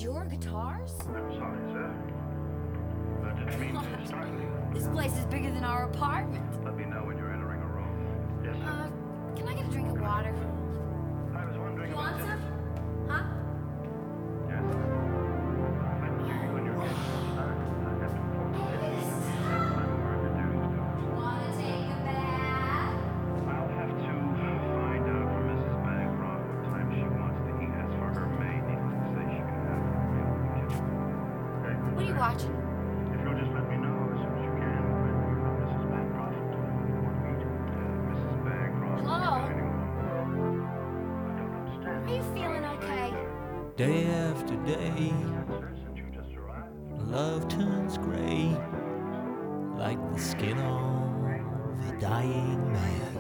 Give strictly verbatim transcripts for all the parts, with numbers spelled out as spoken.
your guitars? I'm sorry, sir. I didn't mean to startle you. This place is bigger than our apartment. Let me know when you're entering a room. Yes, sir. Uh, can I get a drink of water? I was wondering You about want this. some? Huh? Yes. I will hear you when you're ready to start. I have to inform the city. I'm aware of the duties to. Wanna take a bath? I'll have to find out from Missus Bancroft what time she wants to eat. As for her maid, needless to say, she can have her meal in the kitchen. Okay? What are you watching? If you'll just let me know as soon as you can when you and Missus Bancroft want to meet. Uh, Missus Bancroft. Hello? Dining room. I don't understand. Are you feeling okay? Day after day, Sir, since you just arrived. love turns gray, like the skin of a dying man.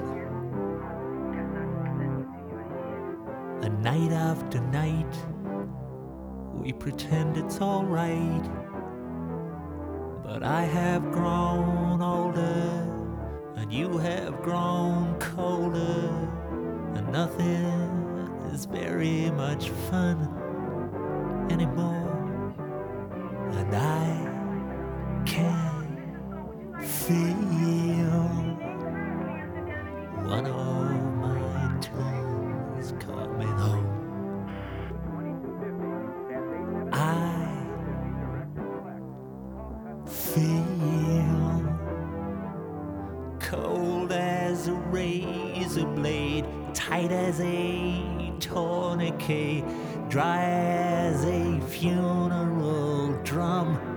And night after night, we pretend it's alright. But I have grown older, and you have grown colder, and nothing is very much fun anymore. And I can feel one of my twins coming home. I feel cold as a razor blade, tight as a tourniquet, dry as a funeral drum.